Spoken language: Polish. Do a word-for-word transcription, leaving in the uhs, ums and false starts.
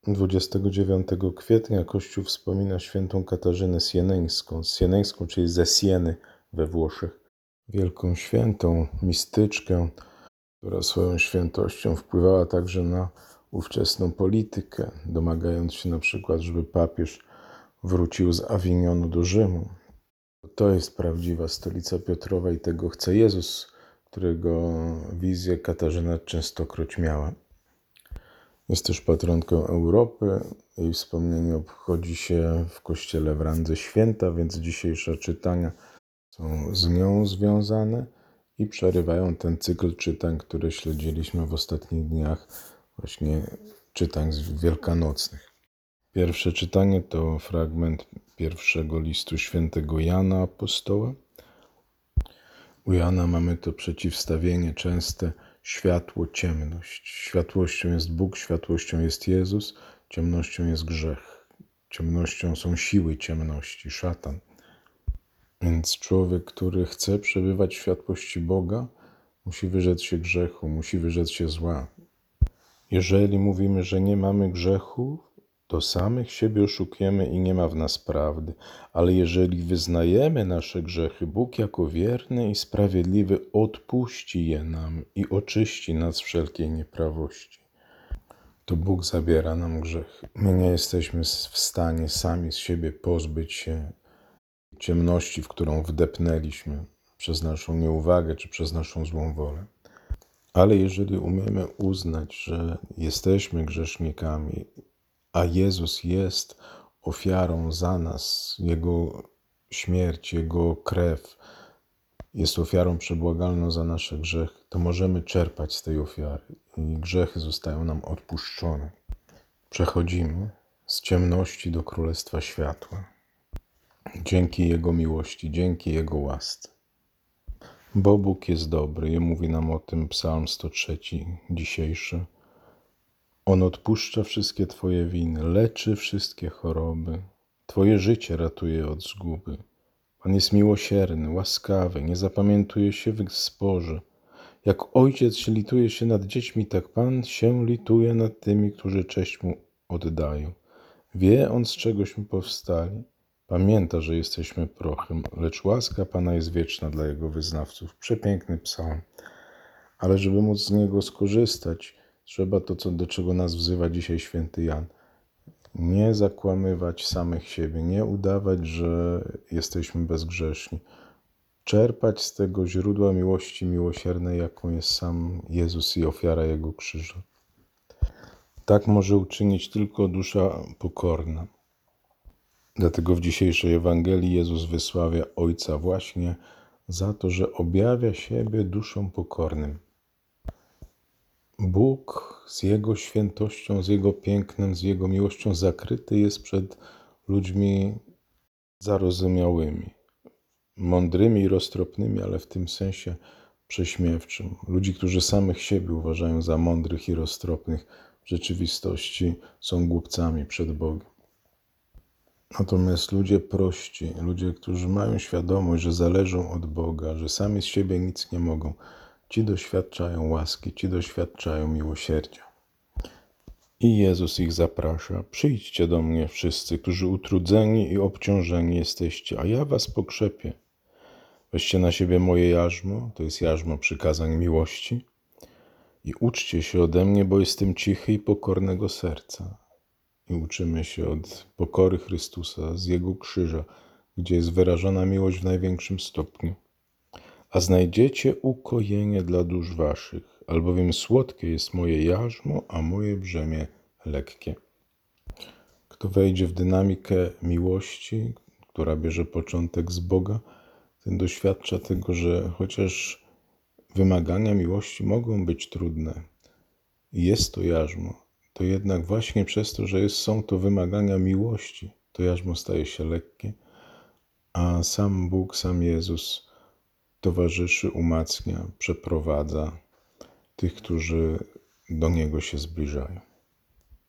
dwudziestego dziewiątego kwietnia Kościół wspomina świętą Katarzynę Sieneńską, Sieneńską, czyli ze Sieny we Włoszech. Wielką świętą, mistyczkę, która swoją świętością wpływała także na ówczesną politykę, domagając się na przykład, żeby papież wrócił z Awinionu do Rzymu. To jest prawdziwa stolica Piotrowa i tego chce Jezus, którego wizję Katarzyna częstokroć miała. Jest też patronką Europy. Jej wspomnienie obchodzi się w kościele w randze święta, więc dzisiejsze czytania są z nią związane i przerywają ten cykl czytań, który śledziliśmy w ostatnich dniach, właśnie czytań wielkanocnych. Pierwsze czytanie to fragment pierwszego listu świętego Jana Apostoła. U Jana mamy to przeciwstawienie częste światło-ciemność. Światłością jest Bóg, światłością jest Jezus, ciemnością jest grzech. Ciemnością są siły ciemności, szatan. Więc człowiek, który chce przebywać w światłości Boga, musi wyrzec się grzechu, musi wyrzec się zła. Jeżeli mówimy, że nie mamy grzechu, to samych siebie oszukujemy i nie ma w nas prawdy. Ale jeżeli wyznajemy nasze grzechy, Bóg jako wierny i sprawiedliwy odpuści je nam i oczyści nas z wszelkiej nieprawości. To Bóg zabiera nam grzechy. My nie jesteśmy w stanie sami z siebie pozbyć się ciemności, w którą wdepnęliśmy przez naszą nieuwagę czy przez naszą złą wolę. Ale jeżeli umiemy uznać, że jesteśmy grzesznikami, a Jezus jest ofiarą za nas, Jego śmierć, Jego krew jest ofiarą przebłagalną za nasze grzechy, to możemy czerpać z tej ofiary i grzechy zostają nam odpuszczone. Przechodzimy z ciemności do Królestwa Światła. Dzięki Jego miłości, dzięki Jego łasce. Bo Bóg jest dobry i mówi nam o tym Psalm sto trzy dzisiejszy. On odpuszcza wszystkie Twoje winy, leczy wszystkie choroby. Twoje życie ratuje od zguby. Pan jest miłosierny, łaskawy, nie zapamiętuje się w sporze. Jak ojciec się lituje się nad dziećmi, tak Pan się lituje nad tymi, którzy cześć Mu oddają. Wie On, z czegośmy powstali. Pamięta, że jesteśmy prochem, lecz łaska Pana jest wieczna dla Jego wyznawców. Przepiękny psalm. Ale żeby móc z niego skorzystać, trzeba to, co, do czego nas wzywa dzisiaj święty Jan. Nie zakłamywać samych siebie, nie udawać, że jesteśmy bezgrzeszni. Czerpać z tego źródła miłości miłosiernej, jaką jest sam Jezus i ofiara Jego krzyża. Tak może uczynić tylko dusza pokorna. Dlatego w dzisiejszej Ewangelii Jezus wysławia Ojca właśnie za to, że objawia siebie duszom pokornym. Bóg z Jego świętością, z Jego pięknem, z Jego miłością zakryty jest przed ludźmi zarozumiałymi, mądrymi i roztropnymi, ale w tym sensie prześmiewczym. Ludzi, którzy samych siebie uważają za mądrych i roztropnych, w rzeczywistości są głupcami przed Bogiem. Natomiast ludzie prości, ludzie, którzy mają świadomość, że zależą od Boga, że sami z siebie nic nie mogą, ci doświadczają łaski, ci doświadczają miłosierdzia. I Jezus ich zaprasza: przyjdźcie do mnie wszyscy, którzy utrudzeni i obciążeni jesteście, a ja was pokrzepię. Weźcie na siebie moje jarzmo, to jest jarzmo przykazań miłości, i uczcie się ode mnie, bo jestem cichy i pokornego serca. I uczymy się od pokory Chrystusa, z Jego krzyża, gdzie jest wyrażona miłość w największym stopniu. A znajdziecie ukojenie dla dusz waszych, albowiem słodkie jest moje jarzmo, a moje brzemię lekkie. Kto wejdzie w dynamikę miłości, która bierze początek z Boga, ten doświadcza tego, że chociaż wymagania miłości mogą być trudne i jest to jarzmo, to jednak właśnie przez to, że jest, są to wymagania miłości, to jarzmo staje się lekkie, a sam Bóg, sam Jezus towarzyszy, umacnia, przeprowadza tych, którzy do Niego się zbliżają.